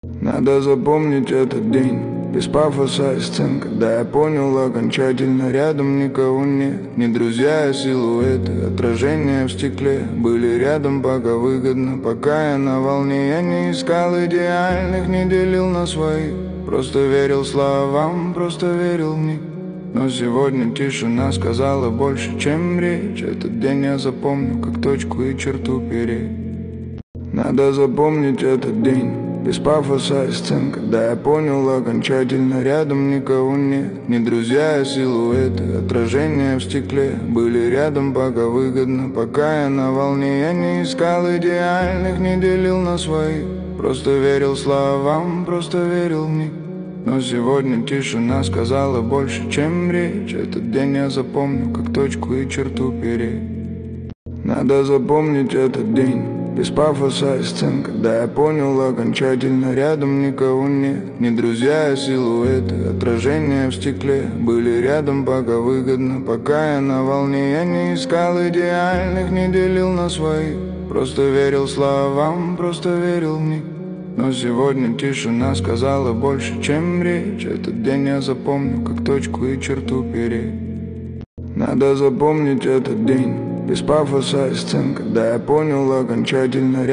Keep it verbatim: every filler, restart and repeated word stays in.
Надо запомнить этот день, без пафоса и сцен, когда я понял окончательно, рядом никого нет. Не друзья, а силуэты, отражения в стекле были рядом, пока выгодно, пока я на волне. Я не искал идеальных, не делил на своих, просто верил словам, просто верил в них. Но сегодня тишина сказала больше, чем речь. Этот день я запомню, как точку и черту переть. Надо запомнить этот день, без пафоса и сцен, когда я понял окончательно, рядом никого нет. Не друзья, а силуэты, отражения в стекле были рядом, пока выгодно, пока я на волне. Я не искал идеальных, не делил на своих, просто верил словам, просто верил в них. Но сегодня тишина сказала больше, чем речь. Этот день я запомню, как точку и черту переть. Надо запомнить этот день, без пафоса и сцен, когда я понял окончательно, рядом никого нет. Не друзья, а силуэты, отражения в стекле были рядом, пока выгодно, пока я на волне. Я не искал идеальных, не делил на своих, просто верил словам, просто верил в них. Но сегодня тишина сказала больше, чем речь. Этот день я запомню, как точку и черту переть. Надо запомнить этот день, без пафоса и сцен, когда я понял окончательно.